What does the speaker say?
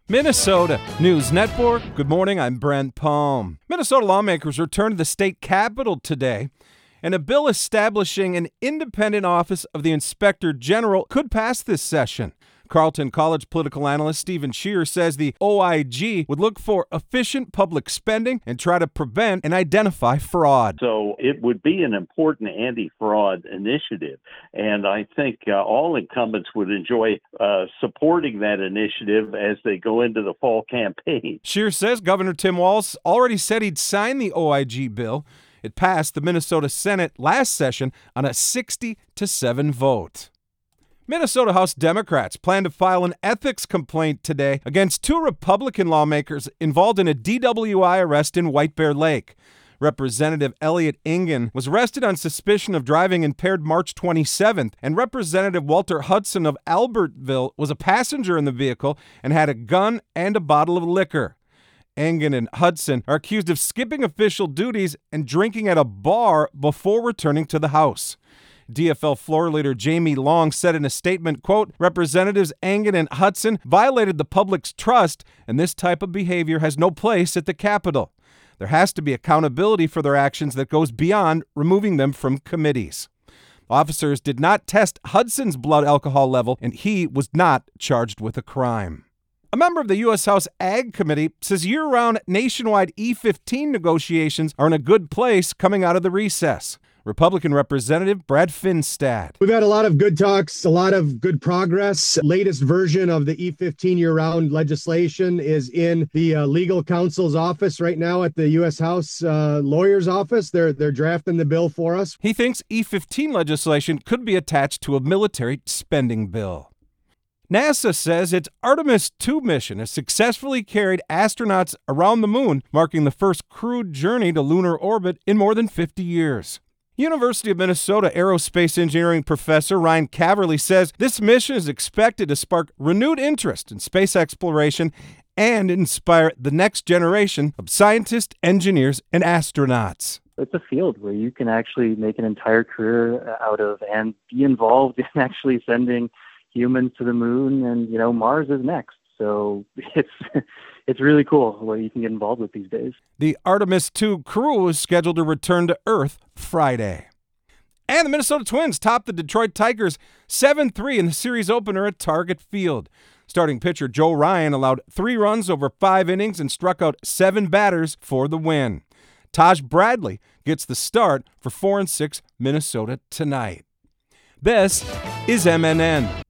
Minnesota News Network. Good morning, I'm Brent Palm. Minnesota lawmakers returned to the state capitol today, and a bill establishing an independent office of the Inspector General could pass this session. Carleton College political analyst Stephen Scheer says the OIG would look for efficient public spending and try to prevent and identify fraud. So it would be an important anti-fraud initiative, and I think all incumbents would enjoy supporting that initiative as they go into the fall campaign. Scheer says Governor Tim Walz already said he'd sign the OIG bill. It passed the Minnesota Senate last session on a 60-7 vote. Minnesota House Democrats plan to file an ethics complaint today against two Republican lawmakers involved in a DWI arrest in White Bear Lake. Representative Elliot Engen was arrested on suspicion of driving impaired March 27th, and Representative Walter Hudson of Albertville was a passenger in the vehicle and had a gun and a bottle of liquor. Engen and Hudson are accused of skipping official duties and drinking at a bar before returning to the House. DFL floor leader Jamie Long said in a statement, quote, Representatives Engen and Hudson violated the public's trust, and this type of behavior has no place at the Capitol. There has to be accountability for their actions that goes beyond removing them from committees. Officers did not test Hudson's blood alcohol level, and he was not charged with a crime. A member of the U.S. House Ag Committee says year-round nationwide E-15 negotiations are in a good place coming out of the recess. Republican Representative Brad Finstad. We've had a lot of good talks, a lot of good progress. Latest version of the E-15 year-round legislation is in the legal counsel's office right now at the U.S. House lawyer's office. They're drafting the bill for us. He thinks E-15 legislation could be attached to a military spending bill. NASA says its Artemis II mission has successfully carried astronauts around the moon, marking the first crewed journey to lunar orbit in more than 50 years. University of Minnesota aerospace engineering professor Ryan Caverly says this mission is expected to spark renewed interest in space exploration and inspire the next generation of scientists, engineers, and astronauts. It's a field where you can actually make an entire career out of and be involved in actually sending humans to the moon, and Mars is next. So it's really cool what you can get involved with these days. The Artemis II crew is scheduled to return to Earth Friday. And the Minnesota Twins topped the Detroit Tigers 7-3 in the series opener at Target Field. Starting pitcher Joe Ryan allowed 3 runs over 5 innings and struck out 7 batters for the win. Taj Bradley gets the start for 4-6 Minnesota tonight. This is MNN.